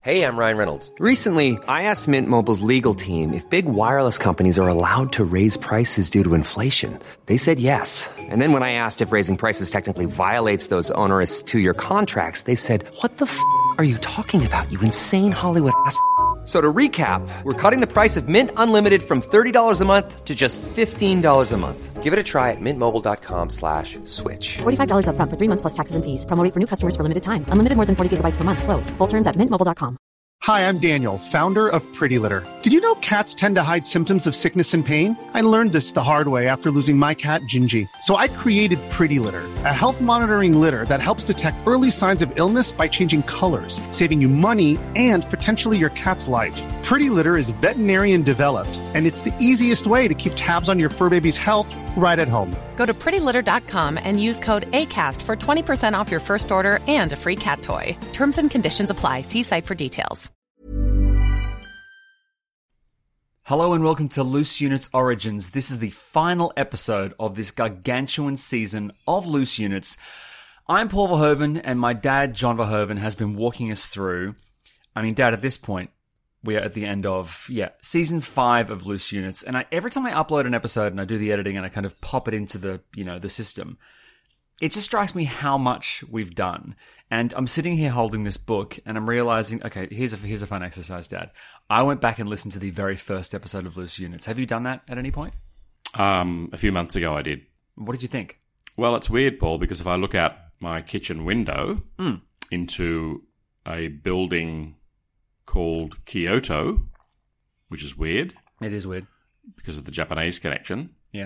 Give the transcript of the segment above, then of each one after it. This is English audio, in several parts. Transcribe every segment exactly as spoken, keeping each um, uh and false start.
Hey, I'm Ryan Reynolds. Recently, I asked Mint Mobile's legal team if big wireless companies are allowed to raise prices due to inflation. They said yes. And then when I asked if raising prices technically violates those onerous two-year contracts, they said, what the f*** are you talking about, you insane Hollywood ass f- So to recap, we're cutting the price of Mint Unlimited from thirty dollars a month to just fifteen dollars a month. Give it a try at mintmobile.com slash switch. forty-five dollars up front for three months plus taxes and fees. Promo rate for new customers for limited time. Unlimited more than forty gigabytes per month. Slows full terms at mint mobile dot com. Hi, I'm Daniel, founder of Pretty Litter. Did you know cats tend to hide symptoms of sickness and pain? I learned this the hard way after losing my cat, Gingy. So I created Pretty Litter, a health monitoring litter that helps detect early signs of illness by changing colors, saving you money and potentially your cat's life. Pretty Litter is veterinarian developed, and it's the easiest way to keep tabs on your fur baby's health right at home. Go to pretty litter dot com and use code ACAST for twenty percent off your first order and a free cat toy. Terms and conditions apply. See site for details. Hello and welcome to Loose Units Origins. This is the final episode of this gargantuan season of Loose Units. I'm Paul Verhoeven, and my dad, John Verhoeven, has been walking us through. I mean, Dad, at this point, we are at the end of, yeah, season five of Loose Units. And I, every time I upload an episode and I do the editing and I kind of pop it into the, you know, the system, it just strikes me how much we've done. And I'm sitting here holding this book and I'm realizing, okay, here's a, here's a fun exercise, Dad. I went back and listened to the very first episode of Loose Units. Have you done that at any point? Um, a few months ago I did. What did you think? Well, it's weird, Paul, because if I look out my kitchen window mm. into a building called Kyoto, which is weird. It is weird. Because of the Japanese connection. Yeah.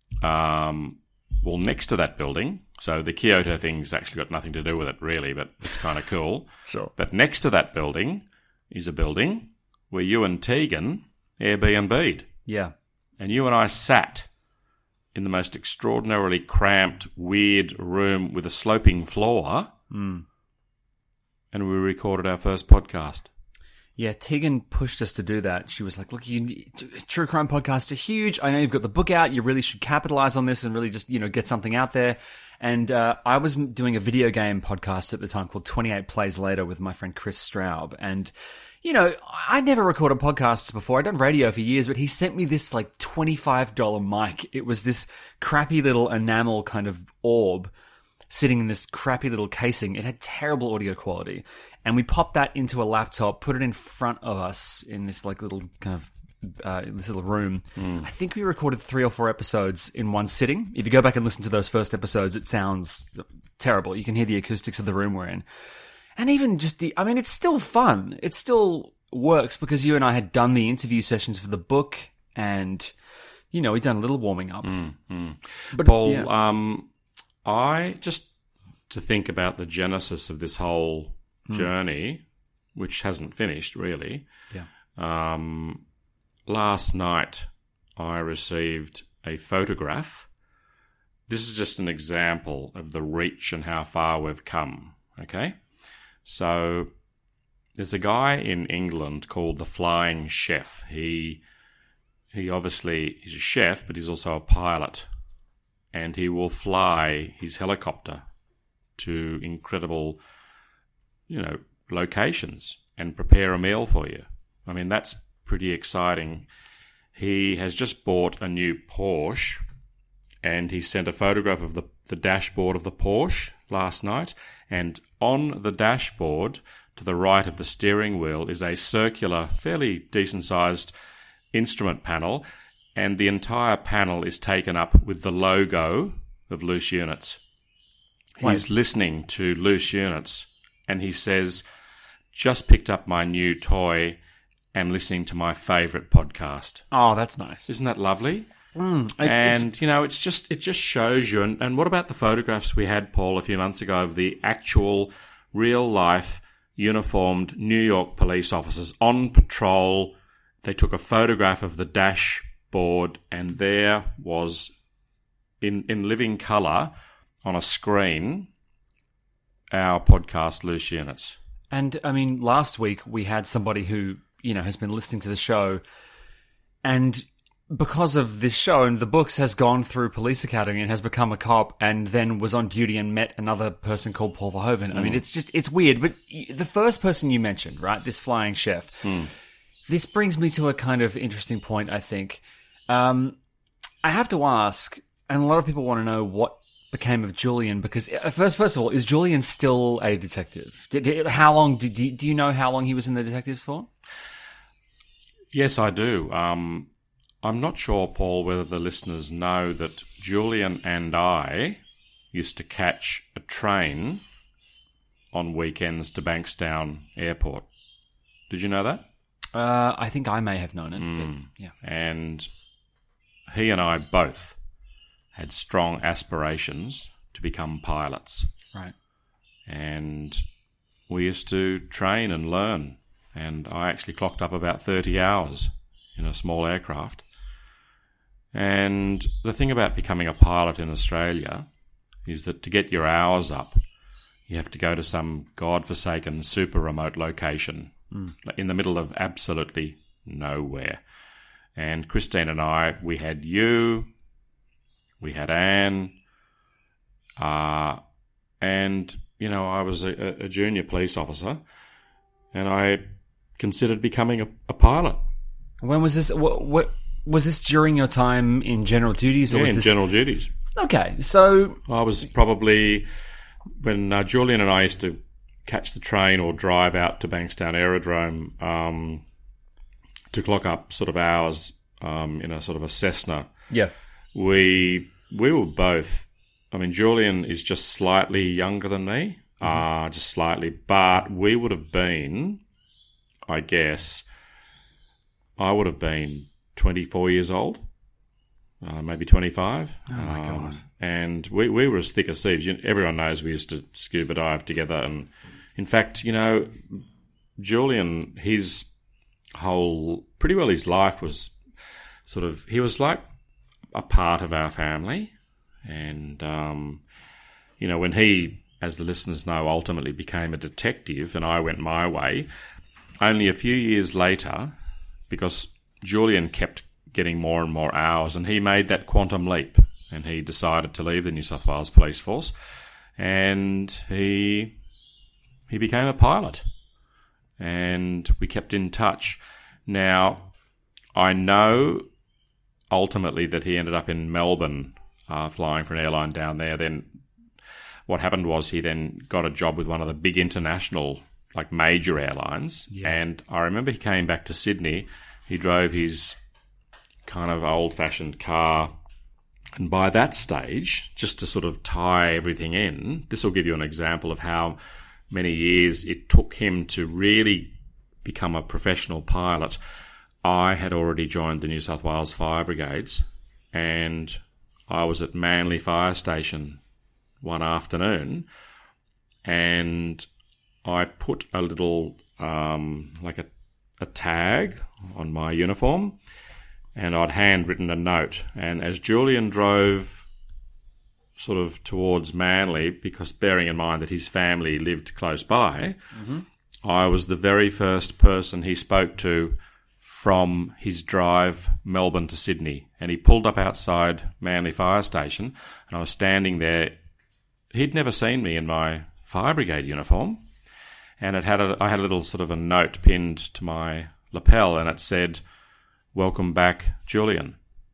Um, well, next to that building, so the Kyoto thing's actually got nothing to do with it, really, but it's kind of cool. Sure. But next to that building is a building where you and Tegan Airbnb'd. Yeah. And you and I sat in the most extraordinarily cramped, weird room with a sloping floor, mm. and we recorded our first podcast. Yeah, Tegan pushed us to do that. She was like, look, you, true crime podcasts are huge. I know you've got the book out. You really should capitalize on this and really just, you know, get something out there. And uh, I was doing a video game podcast at the time called twenty-eight Plays Later with my friend Chris Straub. And, you know, I never recorded podcasts before. I'd done radio for years, but he sent me this like twenty-five dollars mic. It was this crappy little enamel kind of orb sitting in this crappy little casing. It had terrible audio quality. And we popped that into a laptop, put it in front of us in this like little kind of uh, this little room. Mm. I think we recorded three or four episodes in one sitting. If you go back and listen to those first episodes, it sounds terrible. You can hear the acoustics of the room we're in. And even just the, I mean, it's still fun. It still works because you and I had done the interview sessions for the book and, you know, we'd done a little warming up. Mm, mm. But, Paul, yeah. um, I just to think about the genesis of this whole journey, which hasn't finished really. Yeah. Um, last night I received a photograph. This is just an example of the reach and how far we've come. Okay. So there's a guy in England called the Flying Chef. He, he obviously is a chef, but he's also a pilot, and he will fly his helicopter to incredible, you know, locations and prepare a meal for you. I mean, that's pretty exciting. He has just bought a new Porsche, and he sent a photograph of the, the dashboard of the Porsche last night, and on the dashboard to the right of the steering wheel is a circular, fairly decent-sized instrument panel, and the entire panel is taken up with the logo of Loose Units. Wait. He's listening to Loose Units, and he says, just picked up my new toy and listening to my favourite podcast. Oh, that's nice. Isn't that lovely? Mm, it, and, you know, it's just it just shows you. And, and what about the photographs we had, Paul, a few months ago of the actual, real-life, uniformed New York police officers on patrol? They took a photograph of the dashboard, and there was, in, in living colour, on a screen, our podcast Loose Units. And, I mean, last week we had somebody who, you know, has been listening to the show, and because of this show and the books, has gone through police academy and has become a cop, and then was on duty and met another person called Paul Verhoeven. Mm. I mean, it's just, it's weird. But the first person you mentioned, right, this flying chef, mm. this brings me to a kind of interesting point, I think. Um, I have to ask, and a lot of people want to know what became of Julian, because first, first of all, is Julian still a detective? Did, how long, did, do you know how long he was in the detectives for? Yes, I do. Um, I'm not sure, Paul, whether the listeners know that Julian and I used to catch a train on weekends to Bankstown Airport. Did you know that? Uh, I think I may have known it. Mm. But yeah. And he and I both had strong aspirations to become pilots. Right. And we used to train and learn. And I actually clocked up about thirty hours in a small aircraft. And the thing about becoming a pilot in Australia is that to get your hours up, you have to go to some godforsaken super remote location mm. in the middle of absolutely nowhere. And Christine and I, we had you, we had Anne, uh, and, you know, I was a, a junior police officer, and I considered becoming a, a pilot. When was this? What, what was this during your time in general duties? Or yeah, was in this... general duties. Okay, so I was probably when uh, Julian and I used to catch the train or drive out to Bankstown Aerodrome um, to clock up sort of hours um, in a sort of a Cessna. Yeah, we we were both. I mean, Julian is just slightly younger than me, mm-hmm. uh, just slightly, but we would have been, I guess, I would have been twenty-four years old, uh, maybe twenty-five. Oh, my um, God. And we, we were as thick as thieves. You, everyone knows we used to scuba dive together. And in fact, you know, Julian, his whole, pretty well his life was sort of, he was like a part of our family. And, um, you know, when he, as the listeners know, ultimately became a detective and I went my way, only a few years later, because Julian kept getting more and more hours, and he made that quantum leap, and he decided to leave the New South Wales Police Force, and he he became a pilot, and we kept in touch. Now, I know ultimately that he ended up in Melbourne, uh, flying for an airline down there. Then what happened was he then got a job with one of the big international, like major airlines. Yeah. And I remember he came back to Sydney. He drove his kind of old-fashioned car. And by that stage, just to sort of tie everything in, this will give you an example of how many years it took him to really become a professional pilot. I had already joined the New South Wales Fire Brigades, and I was at Manly Fire Station one afternoon, and I put a little, um, like a, a tag on my uniform, and I'd handwritten a note. And as Julian drove sort of towards Manly, because bearing in mind that his family lived close by, mm-hmm. I was the very first person he spoke to from his drive Melbourne to Sydney. And he pulled up outside Manly Fire Station, and I was standing there. He'd never seen me in my fire brigade uniform. And it had a, I had a little sort of a note pinned to my lapel, and it said, "Welcome back, Julian."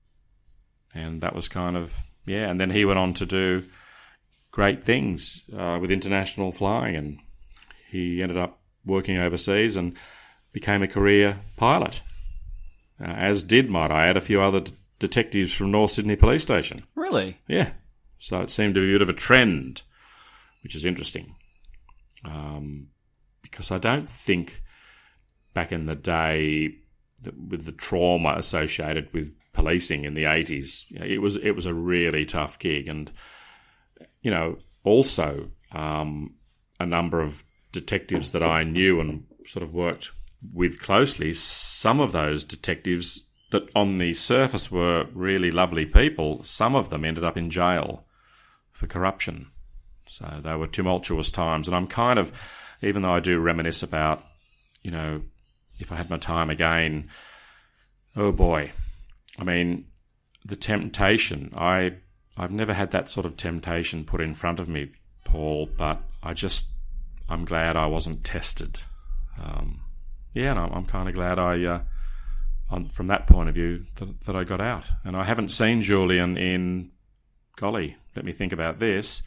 And that was kind of, yeah. And then he went on to do great things uh, with international flying, and he ended up working overseas and became a career pilot, uh, as did, might I add, a few other d- detectives from North Sydney Police Station. Really? Yeah. So it seemed to be a bit of a trend, which is interesting. Um... Because I don't think back in the day, that with the trauma associated with policing in the eighties, it was it was a really tough gig. And, you know, also um, a number of detectives that I knew and sort of worked with closely, some of those detectives that on the surface were really lovely people, some of them ended up in jail for corruption. So they were tumultuous times. And I'm kind of... Even though I do reminisce about, you know, if I had my time again, oh boy, I mean, the temptation, I, I've never had that sort of temptation put in front of me, Paul, but I just, I'm glad I wasn't tested. Um, yeah, and I'm, I'm kind of glad I, uh, on, from that point of view, that, that I got out. And I haven't seen Julian in, golly, let me think about this.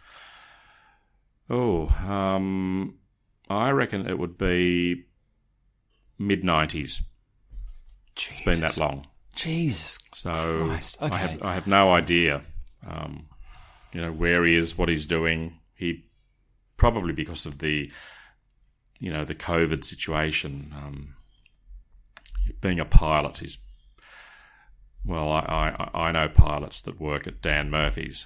Oh, um, I reckon it would be mid nineties. It's been that long. Jesus So Christ. Okay. I have I have no idea, um, you know, where he is, what he's doing. He probably because of the, you know, the COVID situation. Um, being a pilot is, well, I, I I know pilots that work at Dan Murphy's,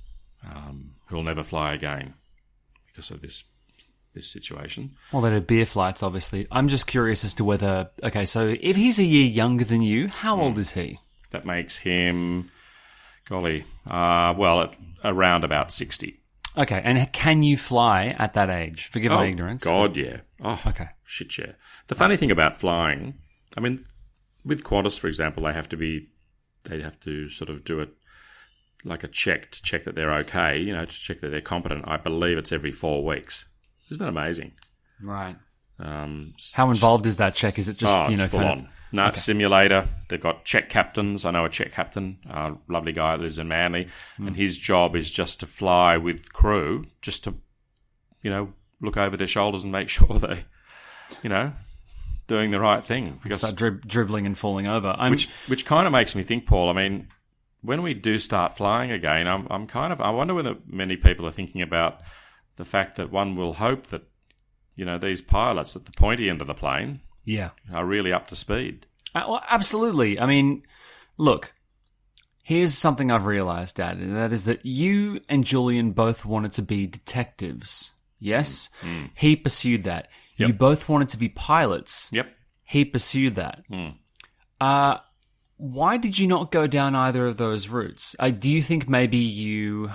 um, who'll never fly again because of this this situation. Well, they do beer flights, obviously. I'm just curious as to whether... Okay, so if he's a year younger than you, how old is he? That makes him, golly, uh, well, at around about sixty. Okay, and can you fly at that age? Forgive Oh, my ignorance. God, yeah. Oh, Okay. shit, yeah. The funny thing about flying, I mean, with Qantas, for example, they have to be, they have to sort of do it like a check to check that they're okay, you know, to check that they're competent. I believe it's every four weeks. Isn't that amazing? Right. Um, How involved is that check? Is it just, oh, you know, it's full kind on. of... No, Okay. it's simulator. They've got check captains. I know a check captain, a lovely guy that lives in Manly, Mm. and his job is just to fly with crew, just to, you know, look over their shoulders and make sure they, you know, doing the right thing. Because Start drib- dribbling and falling over. I'm, which which kind of makes me think, Paul. I mean, when we do start flying again, I'm I'm kind of I wonder whether many people are thinking about the fact that one will hope that, you know, these pilots at the pointy end of the plane yeah. are really up to speed. Uh, well, absolutely. I mean, look, here's something I've realised, Dad, and that is that you and Julian both wanted to be detectives. Yes? Mm. He pursued that. Yep. You both wanted to be pilots. Yep. He pursued that. Mm. Uh, why did you not go down either of those routes? Uh, do you think maybe you...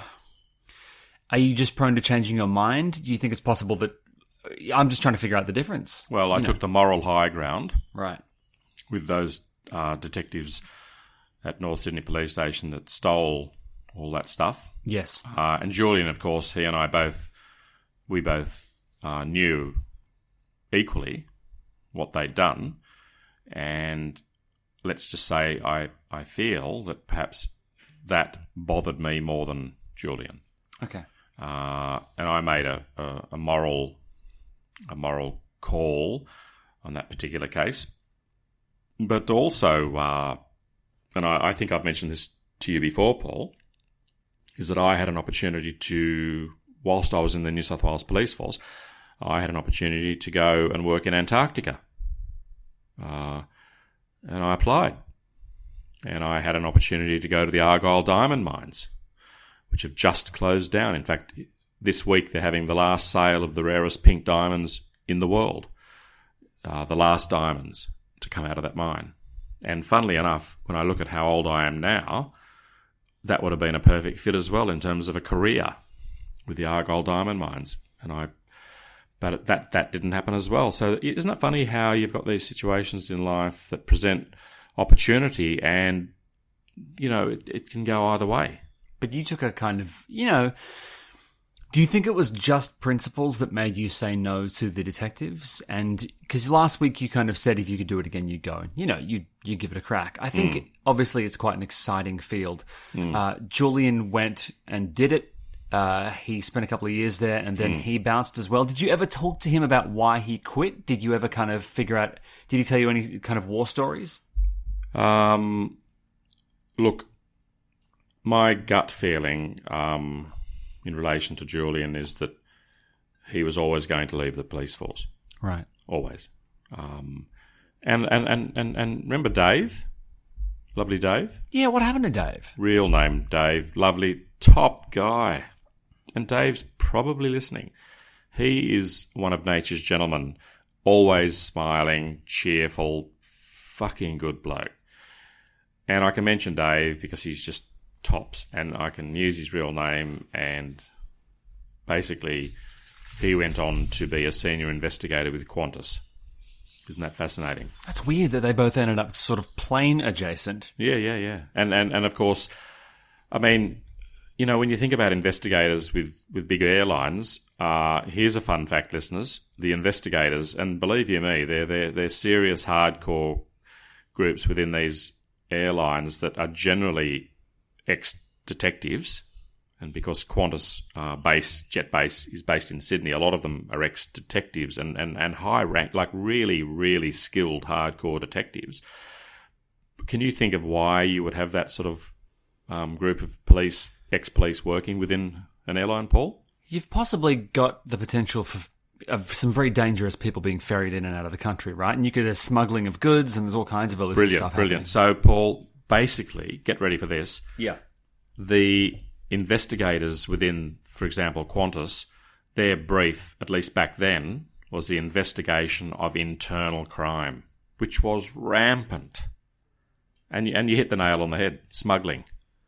Are you just prone to changing your mind? Do you think it's possible that... I'm just trying to figure out the difference. Well, I You took know. the moral high ground Right. with those uh, detectives at North Sydney Police Station that stole all that stuff. Yes. Uh, and Julian, of course, he and I both, we both uh, knew equally what they'd done. And let's just say I, I feel that perhaps that bothered me more than Julian. Okay. Uh, and I made a, a, a moral a moral call on that particular case. But also, uh, and I, I think I've mentioned this to you before, Paul, is that I had an opportunity to, whilst I was in the New South Wales Police Force, I had an opportunity to go and work in Antarctica. Uh, and I applied. And I had an opportunity to go to the Argyle Diamond Mines, which have just closed down. In fact, this week they're having the last sale of the rarest pink diamonds in the world, uh, the last diamonds to come out of that mine. And funnily enough, when I look at how old I am now, that would have been a perfect fit as well in terms of a career with the Argyle Diamond Mines. And I, but that that didn't happen as well. So isn't it funny how you've got these situations in life that present opportunity, and you know it, it can go either way. But you took a kind of, you know, do you think it was just principles that made you say no to the detectives? And because last week you kind of said if you could do it again, you'd go. You know, you you give it a crack. I think Mm. obviously it's quite an exciting field. Mm. Uh, Julian went and did it. Uh, he spent a couple of years there, and then Mm. he bounced as well. Did you ever talk to him about why he quit? Did you ever kind of figure out? Did he tell you any kind of war stories? Um, look, my gut feeling um, in relation to Julian is that he was always going to leave the police force. Right. Always. Um, and, and, and, and, and remember Dave? Lovely Dave? Yeah, what happened to Dave? Real name Dave. Lovely, top guy. And Dave's probably listening. He is one of nature's gentlemen, always smiling, cheerful, fucking good bloke. And I can mention Dave because he's just tops, and I can use his real name. And basically, he went on to be a senior investigator with Qantas. Isn't that fascinating? That's weird that they both ended up sort of plane adjacent. Yeah, yeah, yeah. And, and, and of course, I mean, you know, when you think about investigators with, with big airlines, uh, here's a fun fact, listeners. The investigators, and believe you me, they're, they're, they're serious, hardcore groups within these airlines that are generally ex-detectives. And because Qantas uh, base, jet base, is based in Sydney, a lot of them are ex-detectives and, and, and high rank, like really, really skilled, hardcore detectives. Can you think of why you would have that sort of um, group of police, ex-police working within an airline, Paul? You've possibly got the potential for of some very dangerous people being ferried in and out of the country, right? And you could have smuggling of goods, and there's all kinds of illicit brilliant, stuff brilliant. happening. So, Paul, basically, get ready for this. Yeah. The investigators within, for example, Qantas, their brief, at least back then, was the investigation of internal crime, which was rampant. And, and you hit the nail on the head, smuggling.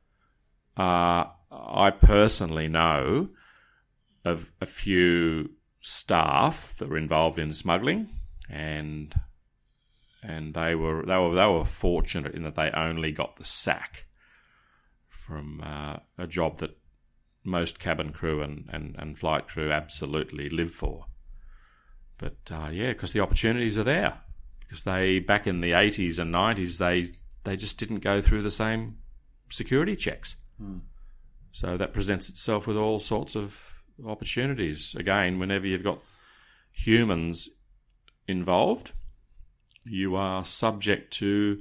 Uh, I personally know of a few staff that were involved in smuggling, and and they were they were they were fortunate in that they only got the sack from uh, a job that most cabin crew and, and, and flight crew absolutely live for. But uh, yeah, because the opportunities are there. Because they, back in the eighties and nineties, they they just didn't go through the same security checks. Hmm. So that presents itself with all sorts of opportunities. Again, whenever you've got humans involved, you are subject to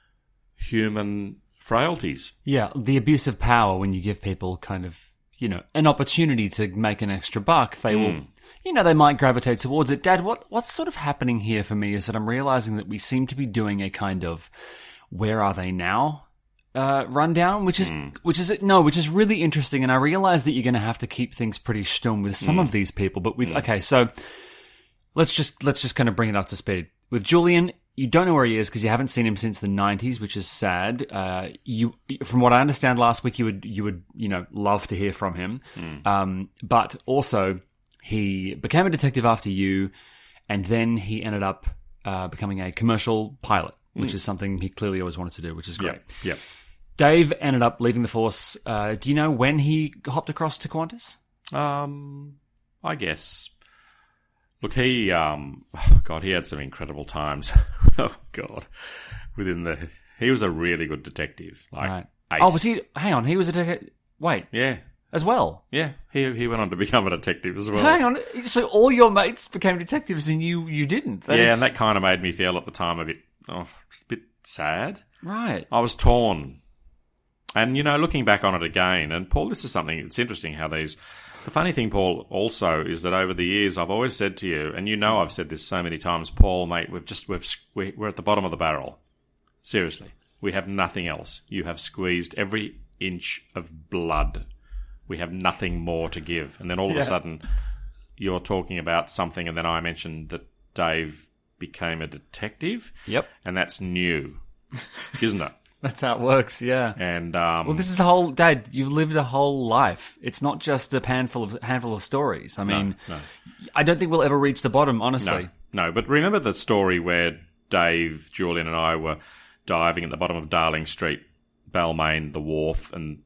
human frailties. Yeah, the abuse of power when you give people kind of, you know, an opportunity to make an extra buck, they mm. will, you know, they might gravitate towards it. Dad, what what's sort of happening here for me is that I'm realizing that we seem to be doing a kind of where are they now uh, rundown, which is mm. which is no, which is really interesting. And I realize that you're going to have to keep things pretty stum with some mm. of these people. But we've mm. okay, so let's just let's just kind of bring it up to speed with Julian. You don't know where he is because you haven't seen him since the nineties, which is sad. Uh, you, from what I understand, last week you would, you would, you know, love to hear from him. Mm. Um, but also, he became a detective after you, and then he ended up uh, becoming a commercial pilot, which mm. is something he clearly always wanted to do, which is great. Yeah. Yep. Dave ended up leaving the force. Uh, do you know when he hopped across to Qantas? Um, I guess. Look, he, um, oh God, he had some incredible times. Oh, God. Within the, he was a really good detective. Like, right. ace. Oh, was he, hang on, he was a detective, wait. Yeah. As well? Yeah, he he went on to become a detective as well. Hang on, so all your mates became detectives and you, you didn't? That yeah, is... and that kind of made me feel at the time a bit, oh, just a bit sad. Right. I was torn. And, you know, looking back on it again, and Paul, this is something, it's interesting how these... The funny thing, Paul, also is that over the years, I've always said to you, and you know I've said this so many times, Paul, mate, we've just we've we're at the bottom of the barrel. Seriously, we have nothing else. You have squeezed every inch of blood. We have nothing more to give. And then all of yeah. a sudden, you're talking about something, and then I mentioned that Dave became a detective. Yep, and that's new, isn't it? That's how it works, yeah. And um, well, this is a whole, Dad. You've lived a whole life. It's not just a handful of handful of stories. I mean, no, no. I don't think we'll ever reach the bottom, honestly. No, no. But remember the story where Dave, Julian, and I were diving at the bottom of Darling Street, Balmain, the wharf, and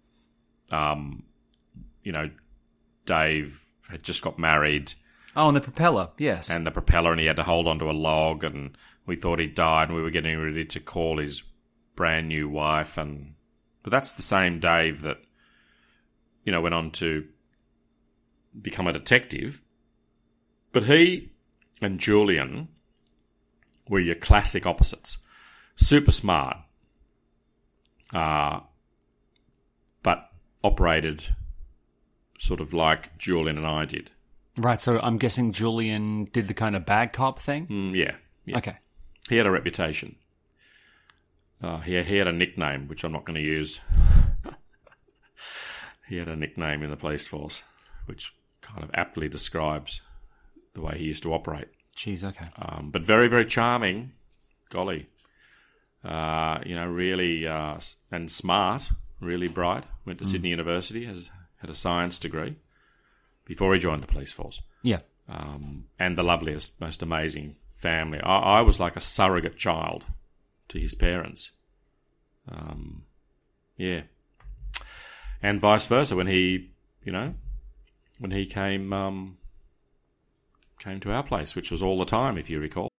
um, you know, Dave had just got married. Oh, and the propeller, yes, and the propeller, and he had to hold onto a log, and we thought he'd died, and we were getting ready to call his brand new wife, and but that's the same Dave that, you know, went on to become a detective. But he and Julian were your classic opposites. Super smart, uh, but operated sort of like Julian and I did. Right, so I'm guessing Julian did the kind of bad cop thing? Mm, yeah, yeah. Okay. He had a reputation. Uh, he, he had a nickname, which I'm not going to use. He had a nickname in the police force, which kind of aptly describes the way he used to operate. Jeez, okay. Um, but very, very charming. Golly. Uh, you know, really, uh, and smart, really bright. Went to mm. Sydney University, has had a science degree before he joined the police force. Yeah. Um, and the loveliest, most amazing family. I, I was like a surrogate child to his parents. Um, yeah. And vice versa, when he, you know, when he came um, came to our place, which was all the time, if you recall.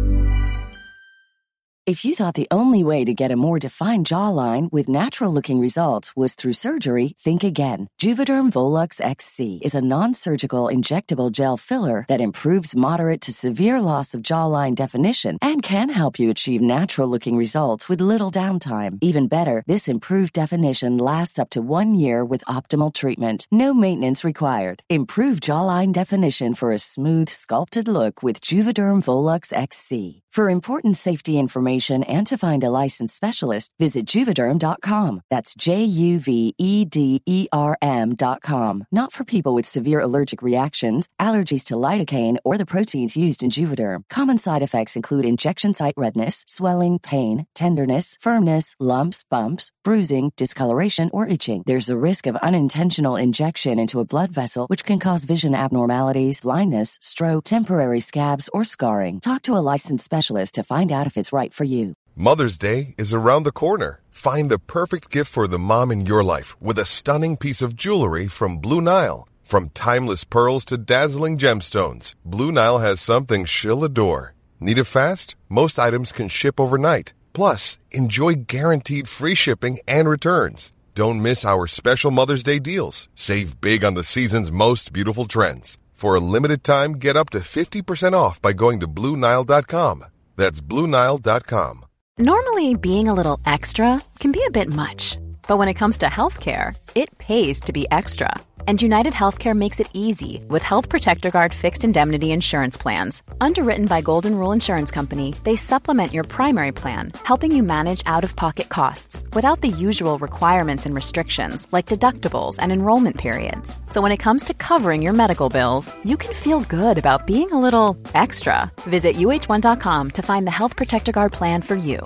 If you thought the only way to get a more defined jawline with natural-looking results was through surgery, think again. Juvederm Volux X C is a non-surgical injectable gel filler that improves moderate to severe loss of jawline definition and can help you achieve natural-looking results with little downtime. Even better, this improved definition lasts up to one year with optimal treatment. No maintenance required. Improve jawline definition for a smooth, sculpted look with Juvederm Volux X C. For important safety information and to find a licensed specialist, visit Juvederm dot com. That's J U V E D E R M dot com. Not for people with severe allergic reactions, allergies to lidocaine, or the proteins used in Juvederm. Common side effects include injection site redness, swelling, pain, tenderness, firmness, lumps, bumps, bruising, discoloration, or itching. There's a risk of unintentional injection into a blood vessel, which can cause vision abnormalities, blindness, stroke, temporary scabs, or scarring. Talk to a licensed specialist to find out if it's right for you. Mother's Day is around the corner. Find the perfect gift for the mom in your life with a stunning piece of jewelry from Blue Nile. From timeless pearls to dazzling gemstones, Blue Nile has something she'll adore. Need it fast? Most items can ship overnight. Plus, enjoy guaranteed free shipping and returns. Don't miss our special Mother's Day deals. Save big on the season's most beautiful trends. For a limited time, get up to fifty percent off by going to Blue Nile dot com. That's Blue Nile dot com. Normally, being a little extra can be a bit much. But when it comes to healthcare, it pays to be extra. And United Healthcare makes it easy with Health Protector Guard fixed indemnity insurance plans. Underwritten by Golden Rule Insurance Company, they supplement your primary plan, helping you manage out-of-pocket costs without the usual requirements and restrictions like deductibles and enrollment periods. So when it comes to covering your medical bills, you can feel good about being a little extra. Visit U H one dot com to find the Health Protector Guard plan for you.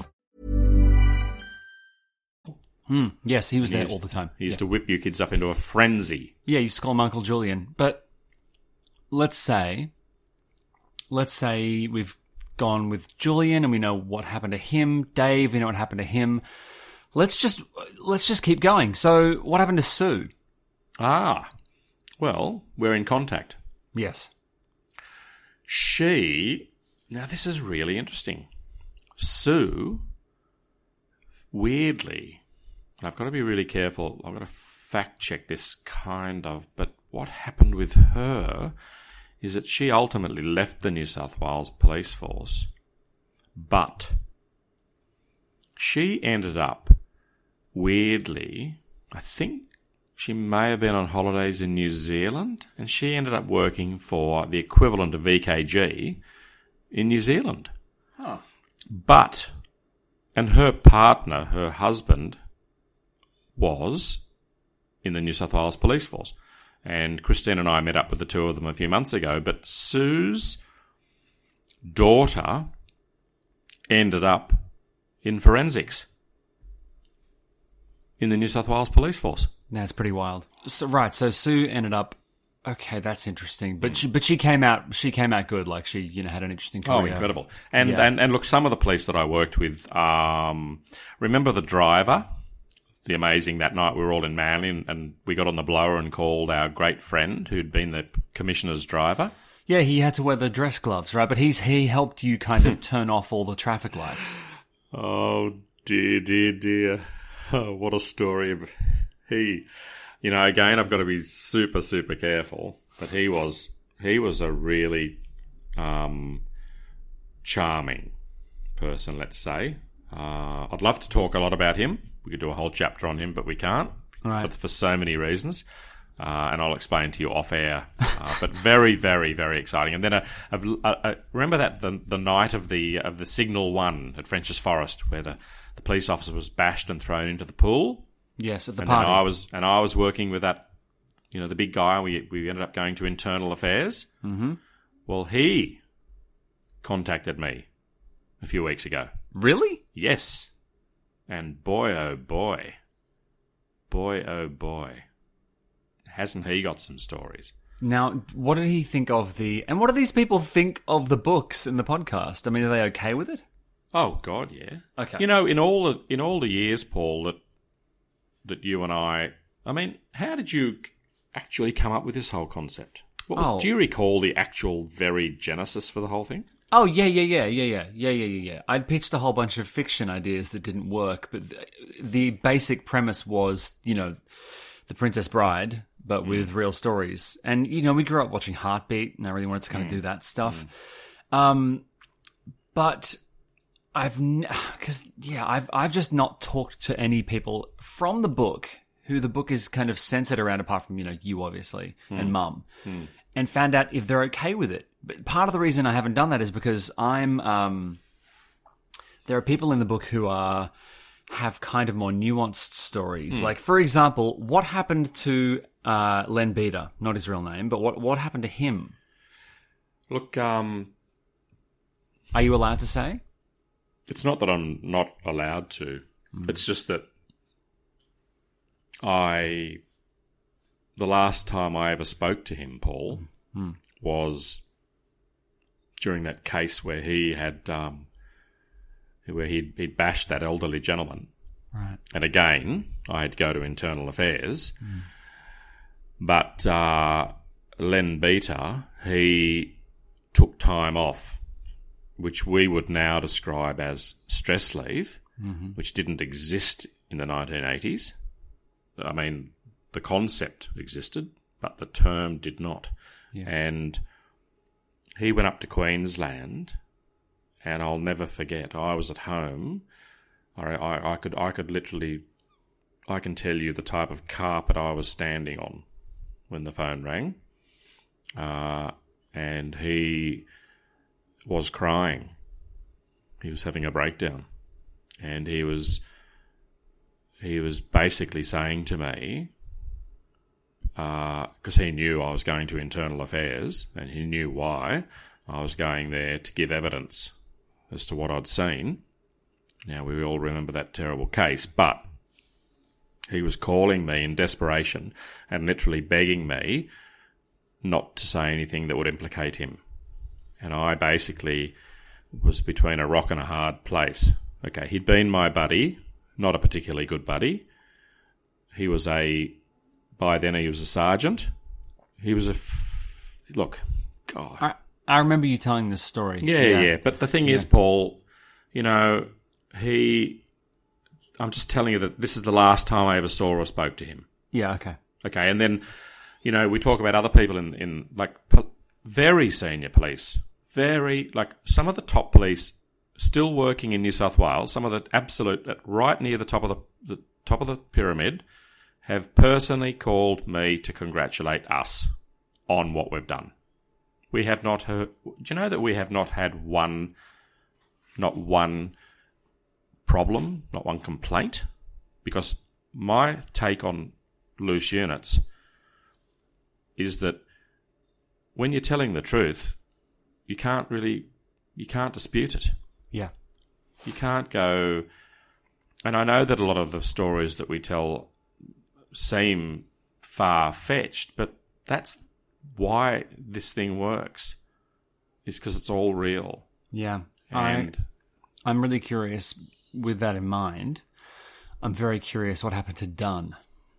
Hmm. Yes, he was He there used- all the time. He used Yeah. to whip you kids up into a frenzy. Yeah, you used to call him Uncle Julian. But let's say, let's say we've gone with Julian and we know what happened to him. Dave, we know what happened to him. Let's just let's just keep going. So, what happened to Sue? Ah, well, we're in contact. Yes. She, now this is really interesting. Sue, weirdly, and I've got to be really careful, I've got to fact check this kind of, but what happened with her is that she ultimately left the New South Wales Police Force, but she ended up, weirdly, I think she may have been on holidays in New Zealand, and she ended up working for the equivalent of V K G in New Zealand. Huh. But, and her partner, her husband, was in the New South Wales Police Force. And Christine and I met up with the two of them a few months ago, but Sue's daughter ended up in forensics in the New South Wales Police Force. That's pretty wild. So, right, so Sue ended up. Okay, that's interesting. But she, but she came out. She came out good. Like she, you know, had an interesting career. Oh, incredible! And Yeah. and and look, some of the police that I worked with. Um, remember the driver, the amazing that night we were all in Manly, and, and we got on the blower and called our great friend who'd been the commissioner's driver. Yeah, he had to wear the dress gloves, right? But he's he helped you kind of turn off all the traffic lights. Oh dear, dear, dear! Oh, what a story! He, you know, again, I've got to be super, super careful. But he was he was a really um, charming person, let's say. Uh, I'd love to talk a lot about him. We could do a whole chapter on him, but we can't Right. for, for so many reasons. Uh, and I'll explain to you off air. Uh, but very, very, very exciting. And then uh, I've, uh, uh, remember that the the night of the of the Signal One at French's Forest, where the, the police officer was bashed and thrown into the pool. Yes, at the and party. Then I was and I was working with that, you know, the big guy. We we ended up going to internal affairs. Mm-hmm. Well, he contacted me a few weeks ago. Really? Yes. And boy, oh boy, boy, oh boy, hasn't he got some stories? Now, what did he think of the... And what do these people think of the books and the podcast? I mean, are they okay with it? Oh, God, yeah. Okay. You know, in all the, in all the years, Paul, that that you and I... I mean, how did you actually come up with this whole concept? What was, Oh. Do you recall the actual very genesis for the whole thing? Oh, yeah, yeah, yeah, yeah, yeah, yeah, yeah, yeah, yeah. I'd pitched a whole bunch of fiction ideas that didn't work, but the, the basic premise was, you know, The Princess Bride, but mm. with real stories. And, you know, we grew up watching Heartbeat, and I really wanted to kind of mm. do that stuff. Mm. Um, but I've... Because, yeah, I've I've just not talked to any people from the book who the book is kind of centered around, apart from, you know, you, obviously, mm. and Mum, mm. and found out if they're okay with it. But part of the reason I haven't done that is because I'm... Um, there are people in the book who are... have kind of more nuanced stories. Hmm. Like, for example, what happened to uh, Len Beater? Not his real name, but what what happened to him? Look, um... Are you allowed to say? It's not that I'm not allowed to. Mm. It's just that I... The last time I ever spoke to him, Paul, mm. was during that case where he had... Um, where he'd, he'd bashed that elderly gentleman. Right. And again, I had to go to Internal Affairs. Mm. But uh, Len Beater, he took time off, which we would now describe as stress leave, mm-hmm. which didn't exist in the nineteen eighties. I mean, the concept existed, but the term did not. Yeah. And he went up to Queensland... And I'll never forget. I was at home. I, I, I could I could literally, I can tell you the type of carpet I was standing on when the phone rang. Uh, and he was crying. He was having a breakdown, and he was he was basically saying to me, because uh, he knew I was going to Internal Affairs, and he knew why I was going there to give evidence as to what I'd seen. Now, we all remember that terrible case, but he was calling me in desperation and literally begging me not to say anything that would implicate him. And I basically was between a rock and a hard place. Okay, he'd been my buddy, not a particularly good buddy. He was a, by then he was a sergeant. He was a, f- look, God... I- I remember you telling this story. Yeah, yeah. yeah. But the thing yeah. is, Paul, you know, he... I'm just telling you that this is the last time I ever saw or spoke to him. Yeah, okay. Okay, and then, you know, we talk about other people in, in like, po- very senior police. Very, like, some of the top police still working in New South Wales, some of the absolute, right near the top of the, the top of the pyramid, have personally called me to congratulate us on what we've done. We have not heard... Do you know that we have not had one... Not one problem, not one complaint? Because my take on loose units is that when you're telling the truth, you can't really... You can't dispute it. Yeah. You can't go... And I know that a lot of the stories that we tell seem far-fetched, but that's... why this thing works is because it's all real. Yeah. And I, I'm really curious with that in mind. I'm very curious what happened to Dunn.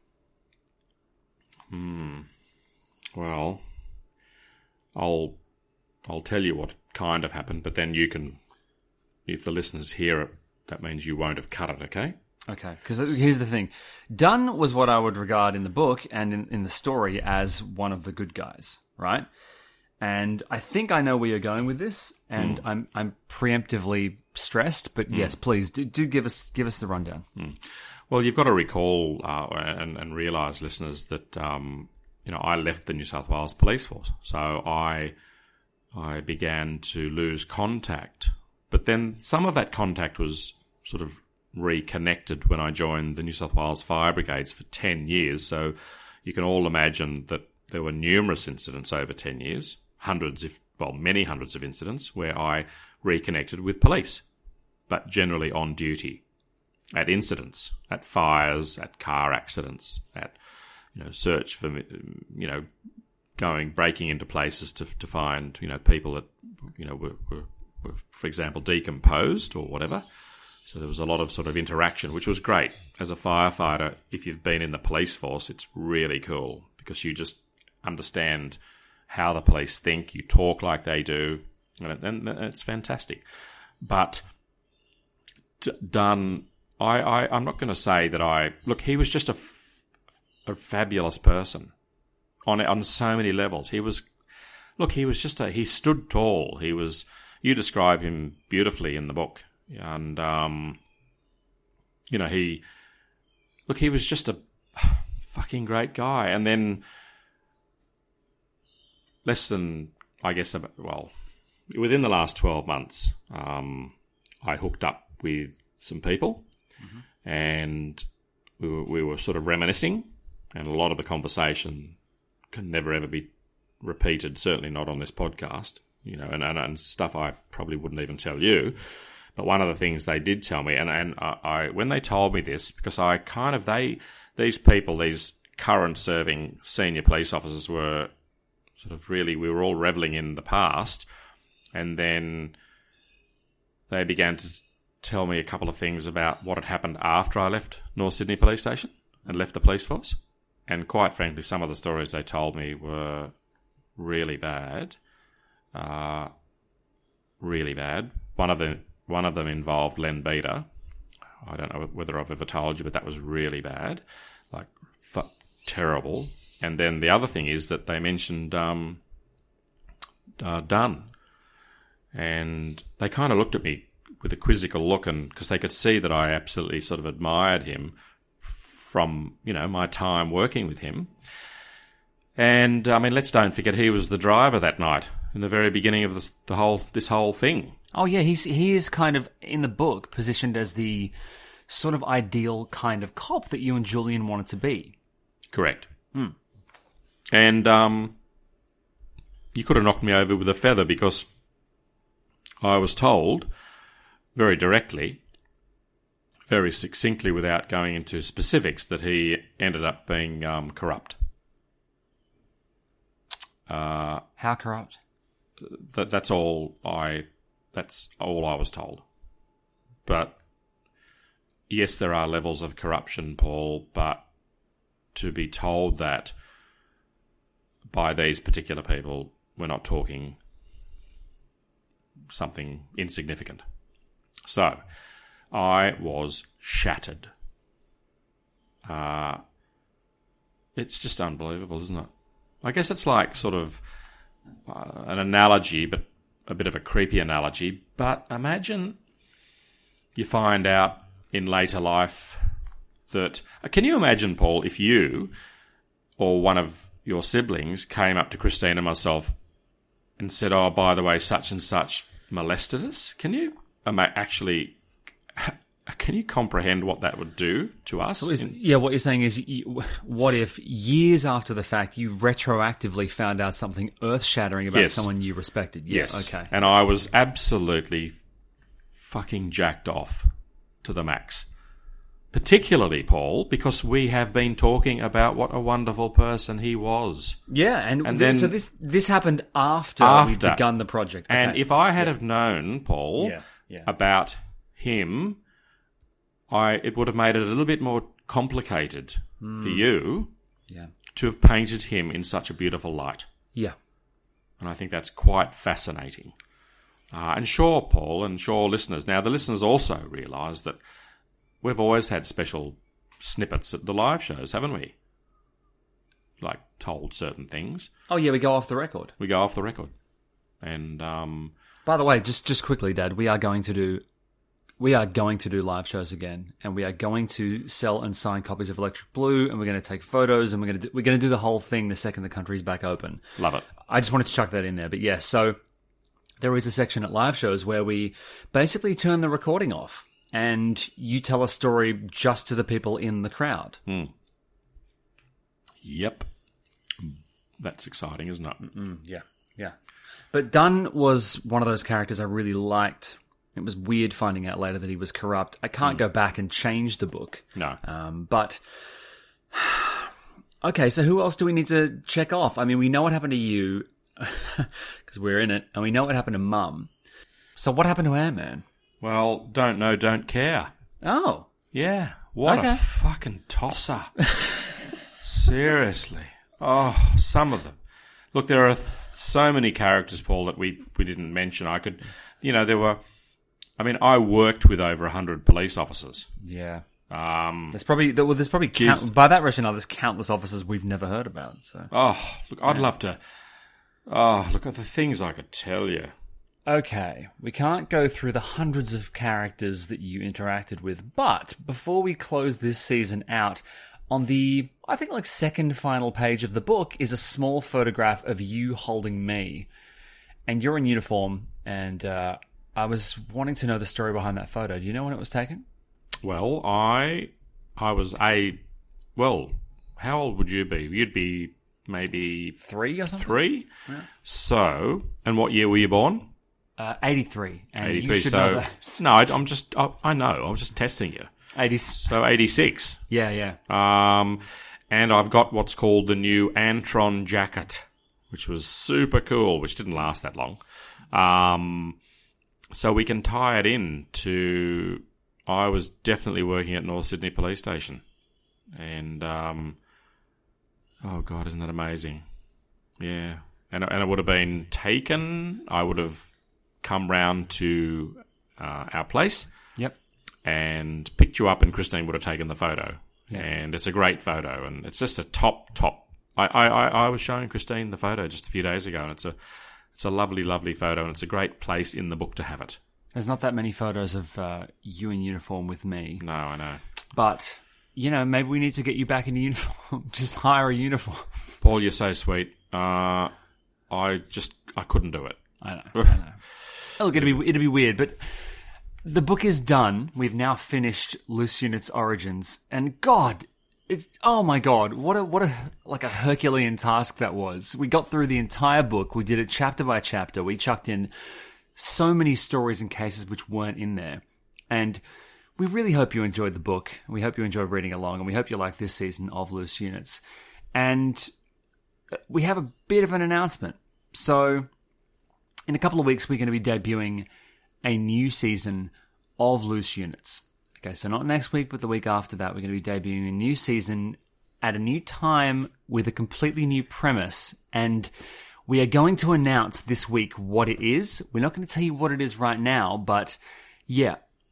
Hmm. Well, I'll I'll tell you what kind of happened, but then you can, if the listeners hear it, that means you won't have cut it, okay? Okay, because here's the thing. Dunn was what I would regard in the book and in, in the story as one of the good guys, right? And I think I know where you're going with this, and mm. I'm I'm preemptively stressed, but mm. yes, please, do, do give us give us the rundown. Mm. Well, you've got to recall uh, and, and realise, listeners, that um, you know I left the New South Wales Police Force, so I I began to lose contact. But then some of that contact was sort of reconnected when I joined the New South Wales Fire Brigades for ten years. So you can all imagine that there were numerous incidents over ten years, hundreds, if well, many hundreds of incidents where I reconnected with police, but generally on duty, at incidents, at fires, at car accidents, at you know search for you know going, breaking into places to to find, you know, people that, you know, were, were, were, for example, decomposed or whatever. So there was a lot of sort of interaction, which was great. As a firefighter, if you've been in the police force, it's really cool because you just understand how the police think, you talk like they do, and, and it's fantastic. But Dunn, I, I, I'm not going to say that I... Look, he was just a, a fabulous person on on so many levels. He was... Look, he was just a... He stood tall. He was... You describe him beautifully in the book. And, um, you know, he... Look, he was just a fucking great guy. And then... Less than, I guess, well, within the last twelve months, um, I hooked up with some people, mm-hmm. and we were, we were sort of reminiscing, and a lot of the conversation can never ever be repeated, certainly not on this podcast, you know, and, and, and stuff I probably wouldn't even tell you. But one of the things they did tell me, and, and I, I when they told me this, because I kind of, they, these people, these current serving senior police officers were sort of really, we were all revelling in the past, and then they began to tell me a couple of things about what had happened after I left North Sydney Police Station and left the police force. And quite frankly, some of the stories they told me were really bad, uh, really bad. One of them, one of them involved Len Beater. I don't know whether I've ever told you, but that was really bad, like f- terrible. And then the other thing is that they mentioned um, uh, Dunn, and they kind of looked at me with a quizzical look, and because they could see that I absolutely sort of admired him from, you know, my time working with him. And I mean, let's don't forget he was the driver that night in the very beginning of this, the whole this whole thing. Oh yeah, he's he is kind of in the book positioned as the sort of ideal kind of cop that you and Julian wanted to be. Correct. Hmm. And um, you could have knocked me over with a feather because I was told very directly, very succinctly without going into specifics, that he ended up being um, corrupt. Uh, How corrupt? That that's all I that's all I was told. But yes, there are levels of corruption, Paul, but to be told that by these particular people, we're not talking something insignificant. So, I was shattered. Uh, it's just unbelievable, isn't it? I guess it's like sort of uh, an analogy, but a bit of a creepy analogy. But imagine you find out in later life that... Uh, can you imagine, Paul, if you or one of your siblings came up to Christine and myself and said, oh, by the way, such and such molested us? Can you um, actually, can you comprehend what that would do to us? So is, yeah, what you're saying is, you, what if years after the fact you retroactively found out something earth-shattering about yes. someone you respected? Yeah, yes. Okay. And I was absolutely fucking jacked off to the max. Particularly, Paul, because we have been talking about what a wonderful person he was. Yeah, and, and th- then, so this this happened after, after we'd begun the project. Okay. And if I had yeah. have known, Paul, yeah. Yeah. about him, I it would have made it a little bit more complicated mm. for you yeah. to have painted him in such a beautiful light. Yeah. And I think that's quite fascinating. Uh, and sure, Paul, and sure, listeners. Now, the listeners also realise that we've always had special snippets at the live shows, haven't we? Like, told certain things. Oh, yeah, we go off the record. We go off the record. And, um... By the way, just just quickly, Dad, we are going to do... We are going to do live shows again, and we are going to sell and sign copies of Electric Blue, and we're going to take photos, and we're going to do, we're going to do the whole thing the second the country's back open. Love it. I just wanted to chuck that in there, but yes, so there is a section at live shows where we basically turn the recording off, and you tell a story just to the people in the crowd. Mm. Yep. That's exciting, isn't it? Mm-mm, yeah, yeah. But Dunn was one of those characters I really liked. It was weird finding out later that he was corrupt. I can't mm. go back and change the book. No. Um, but Okay, so who else do we need to check off? I mean, we know what happened to you, because we're in it, and we know what happened to Mum. So what happened to Ant-Man? Well, don't know, don't care. Oh. Yeah, what Okay. a fucking tosser. Seriously. Oh, some of them. Look, there are th- so many characters, Paul, that we, we didn't mention. I could, you know, there were, I mean, I worked with over one hundred police officers. Yeah. Um, There's probably, well, there's probably, count, by that rationale, there's countless officers we've never heard about. So. Oh, look, I'd Yeah. love to, oh, look at the things I could tell you. Okay, we can't go through the hundreds of characters that you interacted with, but before we close this season out, on the, I think, like, second final page of the book is a small photograph of you holding me. And you're in uniform, and uh, I was wanting to know the story behind that photo. Do you know when it was taken? Well, I, I was a, well, how old would you be? You'd be maybe Three or something? three. Yeah. So, and what year were you born? Uh, eighty-three. And eighty-three. You should so, know that. no, I, I'm just, I, I know, I was just testing you. eighty. So eighty-six. Yeah, yeah. Um, and I've got what's called the new Antron jacket, which was super cool, which didn't last that long. Um, so we can tie it in to, I was definitely working at North Sydney Police Station. And, um, oh God, isn't that amazing? Yeah. And, and it would have been taken, I would have come round to uh, our place. Yep. And picked you up, and Christine would have taken the photo. Yeah. And it's a great photo, and it's just a top, top. I, I, I I was showing Christine the photo just a few days ago, and it's a it's a lovely, lovely photo, and it's a great place in the book to have it. There's not that many photos of uh, you in uniform with me. No, I know. But, you know, maybe we need to get you back into uniform. Just hire a uniform. Paul, you're so sweet. Uh, I just, I couldn't do it. I know, I know. Look, it'd be, it'd be weird, but the book is done. We've now finished Loose Unit's Origins. And God, it's, oh my God, what a, what a, like a Herculean task that was. We got through the entire book. We did it chapter by chapter. We chucked in so many stories and cases which weren't in there. And we really hope you enjoyed the book. We hope you enjoyed reading along, and we hope you like this season of Loose Units. And we have a bit of an announcement. So, in a couple of weeks, we're going to be debuting a new season of Loose Units. Okay, so not next week, but the week after that, we're going to be debuting a new season at a new time with a completely new premise. And we are going to announce this week what it is. We're not going to tell you what it is right now, but yeah,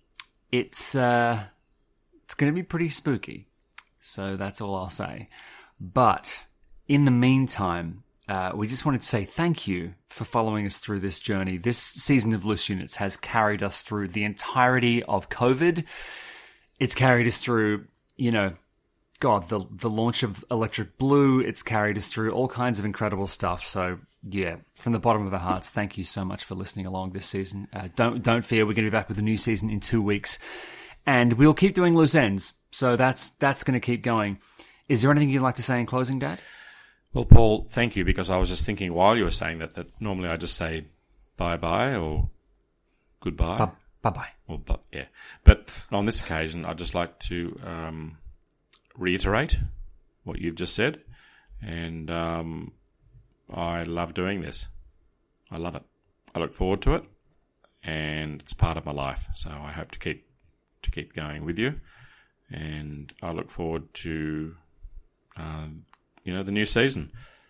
it's uh, it's going to be pretty spooky. So that's all I'll say. But in the meantime, uh, we just wanted to say thank you for following us through this journey. This season of Loose Units has carried us through the entirety of COVID. It's carried us through, you know, God, the the launch of Electric Blue. It's carried us through all kinds of incredible stuff. So yeah, from the bottom of our hearts, thank you so much for listening along this season. Uh, don't don't fear, we're going to be back with a new season in two weeks, and we'll keep doing loose ends. So that's that's going to keep going. Is there anything you'd like to say in closing, Dad? Well, Paul, thank you, because I was just thinking while you were saying that that normally I just say bye bye or goodbye. Bye bye. bye. Or but yeah, but on this occasion, I'd just like to um, reiterate what you've just said, and um, I love doing this. I love it. I look forward to it, and it's part of my life. So I hope to keep to keep going with you, and I look forward to uh, you know the new season.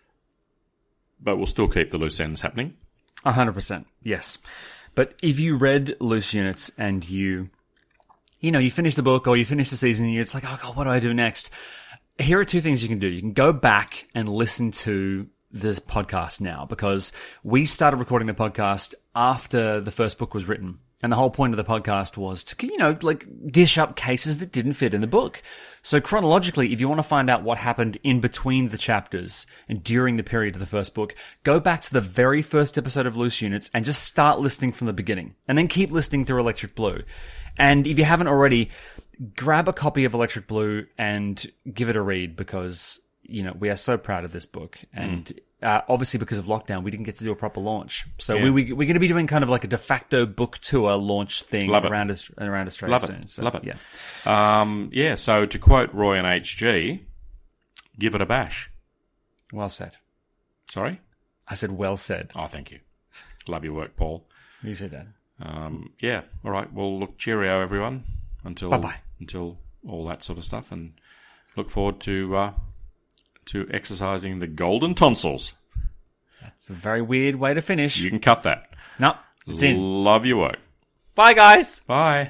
But we'll still keep the loose ends happening. A hundred percent, yes. But if you read Loose Units and you, you know, you finish the book or you finish the season and you're just like, oh God, what do I do next? Here are two things you can do. You can go back and listen to this podcast now, because we started recording the podcast after the first book was written. And the whole point of the podcast was to, you know, like dish up cases that didn't fit in the book. So chronologically, if you want to find out what happened in between the chapters and during the period of the first book, go back to the very first episode of Loose Units and just start listening from the beginning. And then keep listening through Electric Blue. And if you haven't already, grab a copy of Electric Blue and give it a read, because, you know, we are so proud of this book. And mm. Uh, obviously, because of lockdown, we didn't get to do a proper launch. So yeah. we, we, we're going to be doing kind of like a de facto book tour launch thing around us, around Australia Love soon. It. So, Love it. Yeah. Um, yeah. So to quote Roy and H G, give it a bash. Well said. Sorry? I said well said. Oh, thank you. Love your work, Paul. You said that. Um, yeah, all right. Well, look, cheerio, everyone. Until Bye-bye. Until all that sort of stuff. And look forward to uh, to exercising the golden tonsils. It's a very weird way to finish. You can cut that. No, it's in. Love your work. Bye, guys. Bye.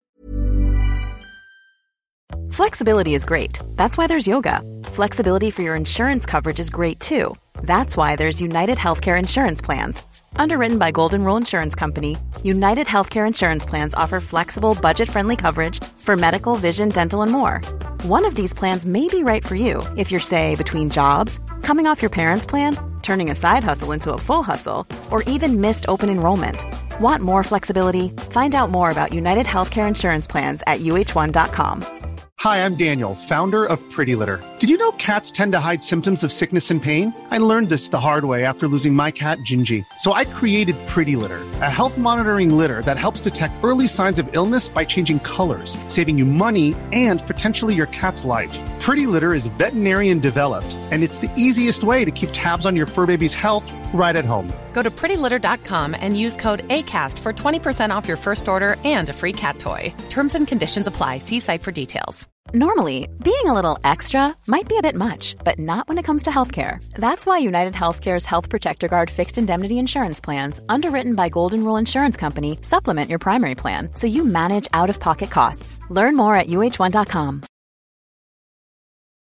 Flexibility is great. That's why there's yoga. Flexibility for your insurance coverage is great too. That's why there's United Healthcare Insurance Plans. Underwritten by Golden Rule Insurance Company, United Healthcare Insurance Plans offer flexible, budget-friendly coverage for medical, vision, dental, and more. One of these plans may be right for you if you're, say, between jobs, coming off your parents' plan, turning a side hustle into a full hustle, or even missed open enrollment. Want more flexibility? Find out more about United Healthcare Insurance Plans at U H one dot com. Hi, I'm Daniel, founder of Pretty Litter. Did you know cats tend to hide symptoms of sickness and pain? I learned this the hard way after losing my cat, Gingy. So I created Pretty Litter, a health monitoring litter that helps detect early signs of illness by changing colors, saving you money and potentially your cat's life. Pretty Litter is veterinarian developed, and it's the easiest way to keep tabs on your fur baby's health right at home. Go to pretty litter dot com and use code ACAST for twenty percent off your first order and a free cat toy. Terms and conditions apply. See site for details. Normally, being a little extra might be a bit much, but not when it comes to healthcare. That's why United Healthcare's Health Protector Guard fixed indemnity insurance plans, underwritten by Golden Rule Insurance Company, supplement your primary plan so you manage out-of-pocket costs. Learn more at U H one dot com.